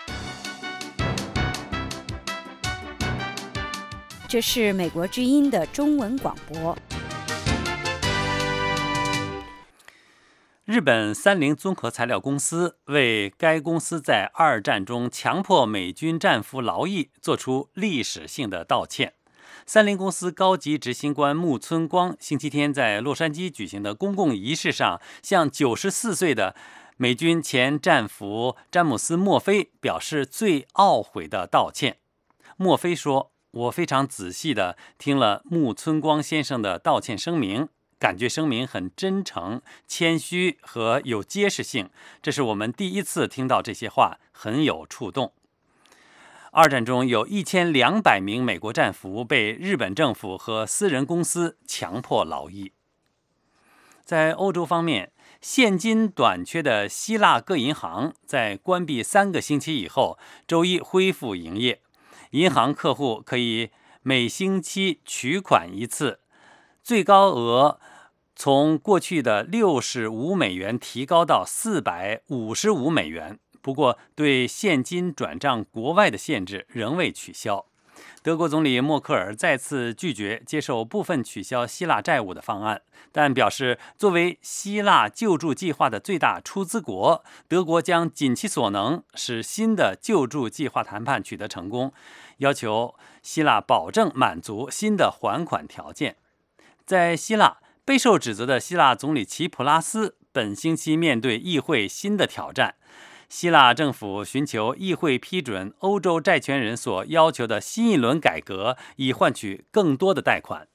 这是美国之音的中文广播。 日本三菱综合材料公司为该公司在二战中强迫美军战俘劳役做出历史性的道歉。三菱公司高级执行官木村光星期天在洛杉矶举行的公共仪式上，向九十四岁的美军前战俘詹姆斯·墨菲表示最懊悔的道歉。墨菲说：“我非常仔细地听了木村光先生的道歉声明，感觉声明很真诚、谦虚和有揭示性，这是我们第一次听到这些话，很有触动。”二战中有一千两百名美国战俘被日本政府和私人公司强迫劳役。在欧洲方面，现金短缺的希腊各银行在关闭三个星期以后，周一恢复营业。银行客户可以每星期取款一次，最高额从过去的六十五美元提高到四百五十五美元。不过，对现金转账国外的限制仍未取消。德国总理默克尔再次拒绝接受部分取消希腊债务的方案，但表示作为希腊救助计划的最大出资国，德国将尽其所能使新的救助计划谈判取得成功，要求希腊保证满足新的还款条件。在希腊，备受指责的希腊总理齐普拉斯本星期面对议会新的挑战。希腊政府寻求议会批准欧洲债权人所要求的新一轮改革，以换取更多的贷款。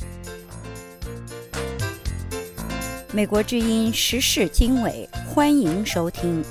美国之音时事经纬，欢迎收听。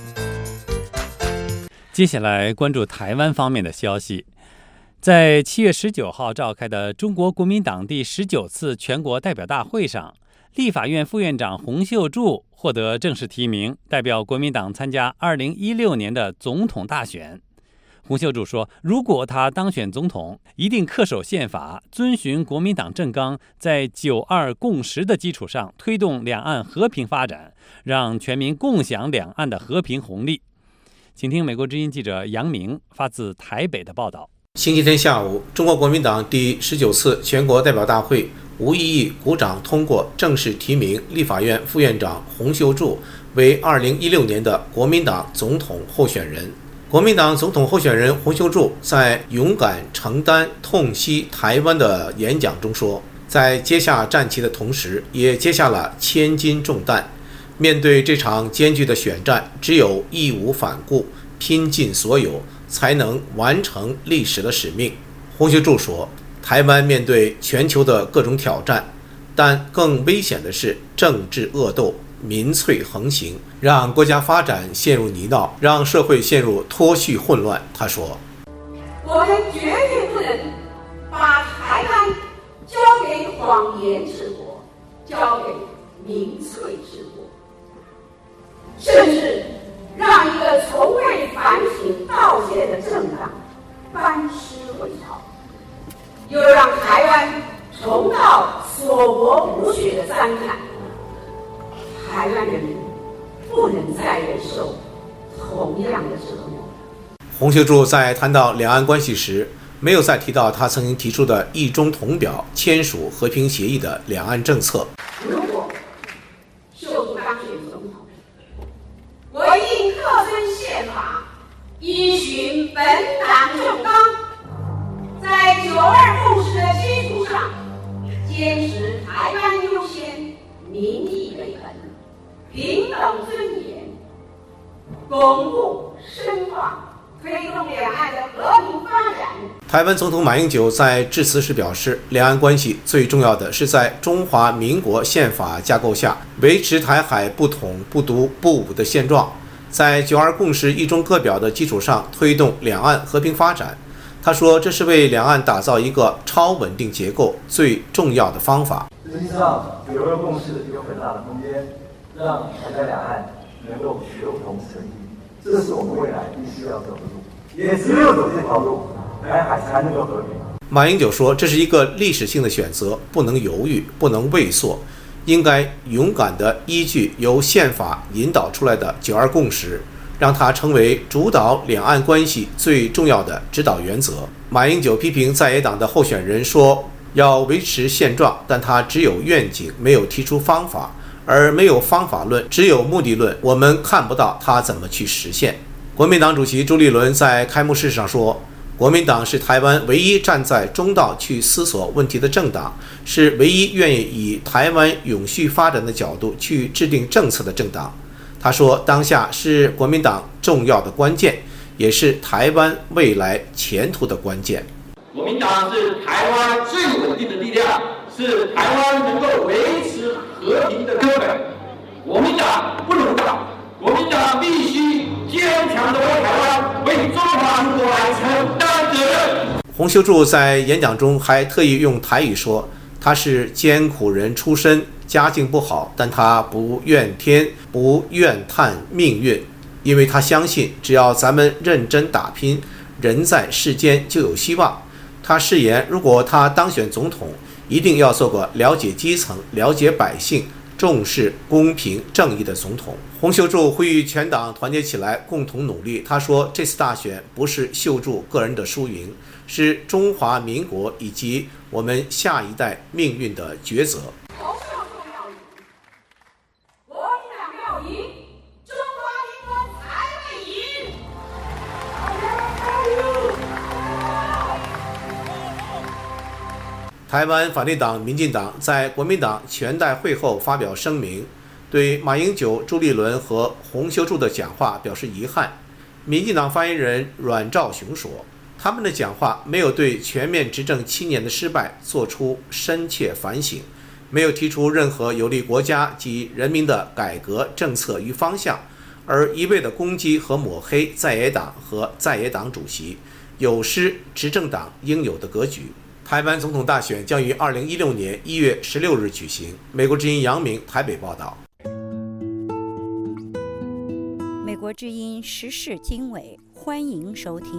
接下来关注台湾方面的消息。在七月十九号召开的中国国民党第十九次全国代表大会上，立法院副院长洪秀柱获得正式提名，代表国民党参加二零一六年的总统大选。洪秀柱说，如果他当选总统，一定恪守宪法，遵循国民党政纲，在九二共识的基础上推动两岸和平发展，让全民共享两岸的和平红利。请听美国之音记者杨明发自台北的报道。 星期天下午，中国国民党第十九次全国代表大会无异议鼓掌通过正式提名立法院副院长洪秀柱为二零一六年的国民党总统候选人。国民党总统候选人洪秀柱在勇敢承担痛惜台湾的演讲中说，在接下战旗的同时，也接下了千斤重担。面对这场艰巨的选战，只有义无反顾，拼尽所有，才能完成历史的使命。洪秀柱说，台湾面对全球的各种挑战，但更危险的是政治恶斗、民粹横行，让国家发展陷入泥淖，让社会陷入脱序混乱。他说， 我们绝对不能把台湾交给谎言治国，交给民粹治国，甚至让一个从未反省道歉的政党班师回朝，又让台湾重蹈所国无血的三难。台湾人民不能再忍受同样的折磨。 洪秀柱在谈到两岸关系时，没有再提到他曾经提出的一中同表、签署和平协议的两岸政策。 如果秀柱当选总统，我应恪遵宪法，依循本党政纲，在九二共识的基础上，坚持台湾优先、民意为本、平等尊严，巩固深化推动两岸的和平发展。 台湾总统马英九在致辞时表示，两岸关系最重要的是在中华民国宪法架构下维持台海不统、不独、不武的现状，在九二共识一中各表的基础上推动两岸和平发展。他说，这是为两岸打造一个超稳定结构最重要的方法。 实际上，九二共识有很大的空间，让台海两岸能够求同存异，这是我们未来必须要走的路，也只有走这条路，台海才能够和平。 马英九说，这是一个历史性的选择，不能犹豫，不能畏缩，应该勇敢地依据由宪法引导出来的九二共识，让它成为主导两岸关系最重要的指导原则。马英九批评在野党的候选人说要维持现状，但他只有愿景，没有提出方法， 而没有方法论，只有目的论，我们看不到他怎么去实现。国民党主席朱立伦在开幕式上说，国民党是台湾唯一站在中道去思索问题的政党，是唯一愿意以台湾永续发展的角度去制定政策的政党。他说，当下是国民党重要的关键，也是台湾未来前途的关键。 国民党是台湾最稳定的力量，是台湾能够维持和平的根本。国民党不能倒，国民党必须坚强的为台湾、为中华民国来承担责任。 洪秀柱在演讲中还特意用台语说，他是艰苦人出身，家境不好，但他不怨天，不怨叹命运，因为他相信，只要咱们认真打拼，人在世间就有希望。他誓言，如果他当选总统，一定要做个了解基层、了解百姓、重视公平正义的总统。洪秀柱呼吁全党团结起来，共同努力。他说，这次大选不是秀柱个人的输赢，是中华民国以及我们下一代命运的抉择。台湾反对党民进党在国民党全代会后发表声明，对马英九、朱立伦和洪秀柱的讲话表示遗憾。民进党发言人阮兆雄说，他们的讲话没有对全面执政七年的失败做出深切反省，没有提出任何有利国家及人民的改革政策与方向，而一味地攻击和抹黑在野党和在野党主席，有失执政党应有的格局。台湾总统大选将于二零一六年一月十六日举行。美国之音杨明台北报道。 美国之音时事经纬，欢迎收听。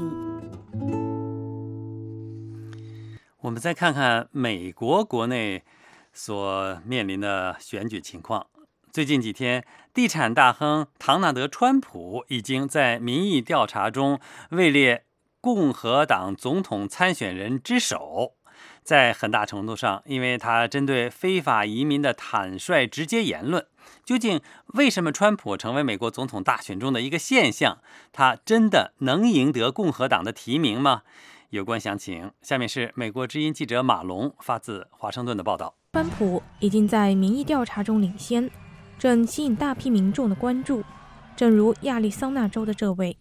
我们再看看美国国内所面临的选举情况。最近几天，地产大亨唐纳德·川普已经在民意调查中位列共和党总统参选人之首。在很大程度上，因为他针对非法移民的坦率直接言论。究竟为什么川普成为美国总统大选中的一个现象？他真的能赢得共和党的提名吗？有关详情，下面是美国之音记者马龙发自华盛顿的报道。 川普已经在民意调查中领先，正吸引大批民众的关注。正如亚利桑那州的这位，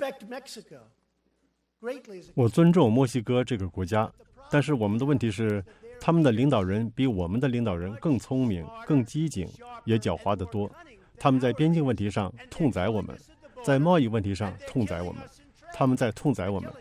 我尊重墨西哥这个国家。但是我们的问题是，他们的领导人比我们的领导人更聪明、更机警，也狡猾得多。他们在边境问题上痛宰我们，在贸易问题上痛宰我们，他们在痛宰我们。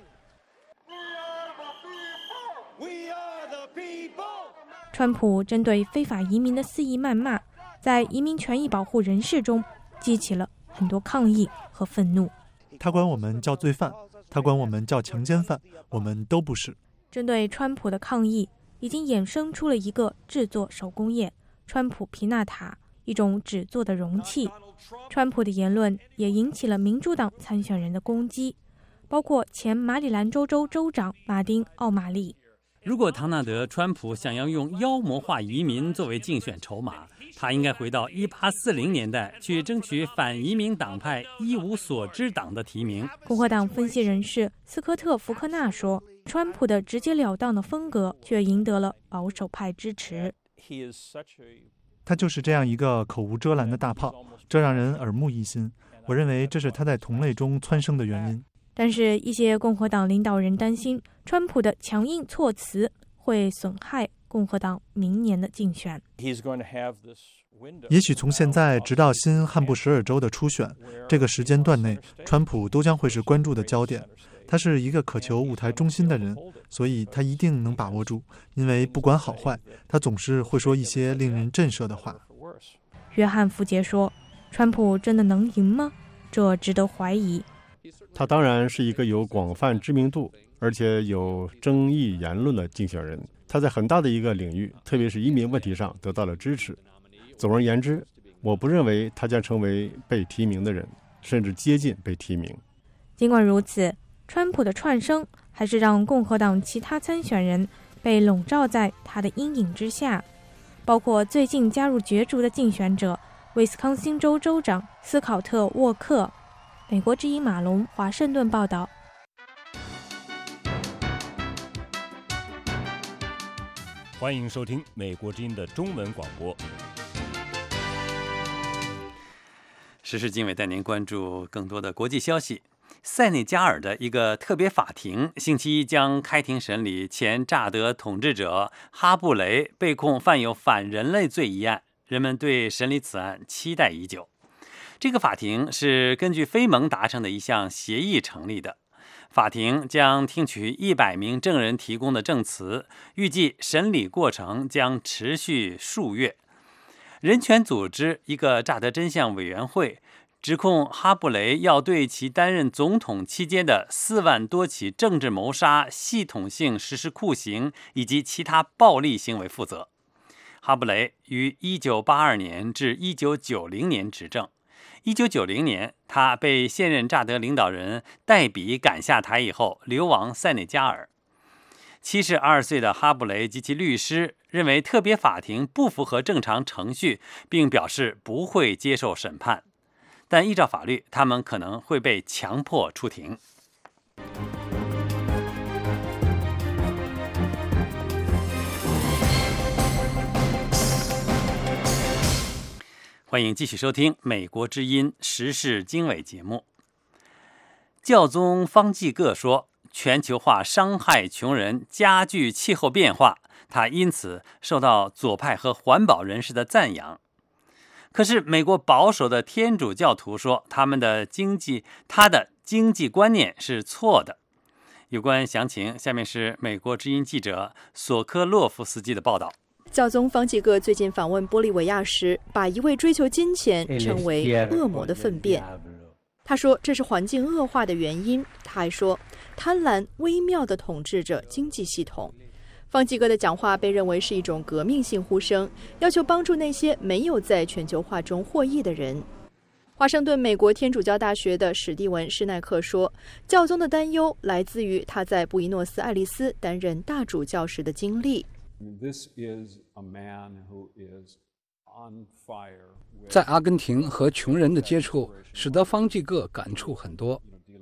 川普针对非法移民的肆意谩骂，在移民权益保护人士中激起了很多抗议和愤怒。 他管我们叫罪犯，他管我们叫强奸犯，我们都不是。 针对川普的抗议，已经衍生出了一个制作手工业——川普皮纳塔，一种纸做的容器。川普的言论也引起了民主党参选人的攻击，包括前马里兰州州州长马丁·奥马利。 如果唐纳德·川普想要用妖魔化移民作为竞选筹码，他应该回到一八四零年代去争取反移民党派一无所知党的提名。 共和党分析人士斯科特·福克纳说，川普的直截了当的风格却赢得了保守派支持。 他就是这样一个口无遮拦的大炮，这让人耳目一新。我认为这是他在同类中蹿升的原因。 但是，一些共和党领导人担心，川普的强硬措辞会损害共和党明年的竞选。 也许从现在直到新汉布什尔州的初选这个时间段内，川普都将会是关注的焦点。他是一个渴求舞台中心的人，所以他一定能把握住，因为不管好坏，他总是会说一些令人震慑的话。 约翰·福杰说，川普真的能赢吗？这值得怀疑。 他当然是一个有广泛知名度而且有争议言论的竞选人，他在很大的一个领域，特别是移民问题上得到了支持。总而言之，我不认为他将成为被提名的人，甚至接近被提名。 尽管如此，川普的窜升还是让共和党其他参选人被笼罩在他的阴影之下。 包括最近加入角逐的竞选者威斯康星州州长斯考特·沃克。美国之音马龙华盛顿报道。 欢迎收听美国之音的中文广播。 时事经纬带您关注更多的国际消息。塞内加尔的一个特别法庭星期一将开庭审理前乍得统治者哈布雷被控犯有反人类罪一案，人们对审理此案期待已久。这个法庭是根据非盟达成的一项协议成立的。法庭将听取一百名证人提供的证词，预计审理过程将持续数月。人权组织一个乍得真相委员会指控哈布雷要对其担任总统期间的四万多起政治谋杀、系统性实施酷刑以及其他暴力行为负责。哈布雷于一九八二年至一九九零年执政。一九九零年，他被现任乍得领导人戴比赶下台以后，流亡塞内加尔。七十二岁的哈布雷及其律师认为特别法庭不符合正常程序，并表示不会接受审判。但依照法律，他们可能会被强迫出庭。欢迎继续收听《美国之音时事经纬》节目。教宗方济各说，全球化伤害穷人，加剧气候变化，他因此受到左派和环保人士的赞扬。可是，美国保守的天主教徒说，他们的经济，他的经济观念是错的。有关详情，下面是美国之音记者索科洛夫斯基的报道。 教宗方济各最近访问玻利维亚时，把一味追求金钱称为恶魔的粪便。他说这是环境恶化的原因。他还说，贪婪微妙地统治着经济系统。方济各的讲话被认为是一种革命性呼声，要求帮助那些没有在全球化中获益的人。华盛顿美国天主教大学的史蒂文·施奈克说，教宗的担忧来自于他在布宜诺斯艾利斯担任大主教时的经历。 在阿根廷和穷人的接触使得方济各感触很多。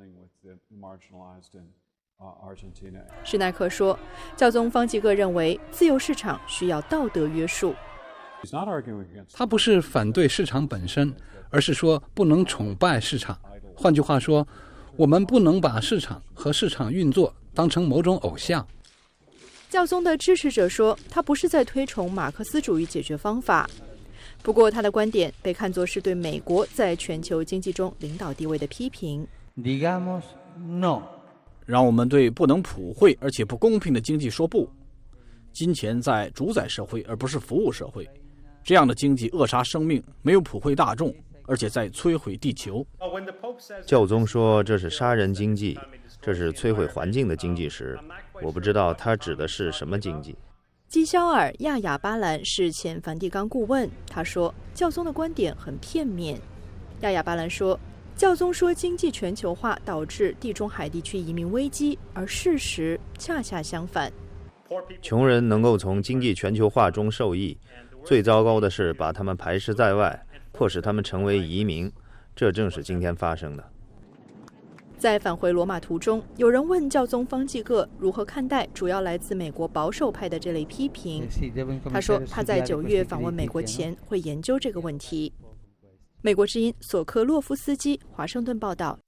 施奈克说，教宗方济各认为自由市场需要道德约束。 他不是反对市场本身，而是说不能崇拜市场。换句话说，我们不能把市场和市场运作当成某种偶像。 教宗的支持者说，他不是在推崇马克思主义解决方法。不过，他的观点被看作是对美国在全球经济中领导地位的批评。 让我们对不能普惠而且不公平的经济说不。金钱在主宰社会而不是服务社会，这样的经济扼杀生命，没有普惠大众，而且在摧毁地球。 教宗说这是杀人经济，这是摧毁环境的经济时，我不知道他指的是什么经济。 基肖尔·亚亚巴兰是前梵蒂冈顾问，他说教宗的观点很片面。亚亚巴兰说，教宗说经济全球化导致地中海地区移民危机，而事实恰恰相反。 穷人能够从经济全球化中受益，最糟糕的是把他们排斥在外，迫使他们成为移民，这正是今天发生的。 在返回罗马途中，有人问教宗方济各如何看待主要来自美国保守派的这类批评。他说他在九月访问美国前会研究这个问题。美国之音索科洛夫斯基华盛顿报道。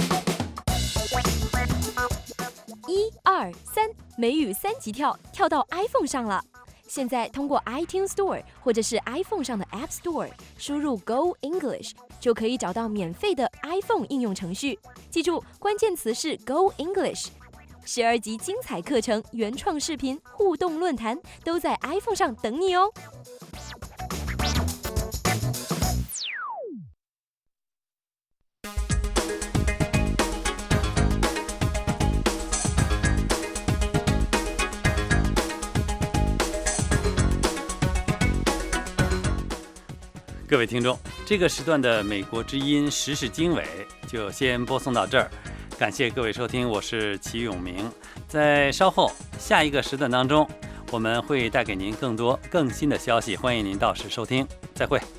一二三，美语三级跳跳到 iPhone 上了。现在通过 iTunes Store 或者是 iPhone 上的 App Store 输入 Go English， 就可以找到免费的 iPhone 应用程序。记住，关键词是 Go English。十二集精彩课程、原创视频、互动论坛都在 iPhone 上等你哦。 各位听众，这个时段的美国之音时事经纬就先播送到这儿，感谢各位收听，我是齐永明。在稍后下一个时段当中， 我们会带给您更多更新的消息，欢迎您到时收听。再会。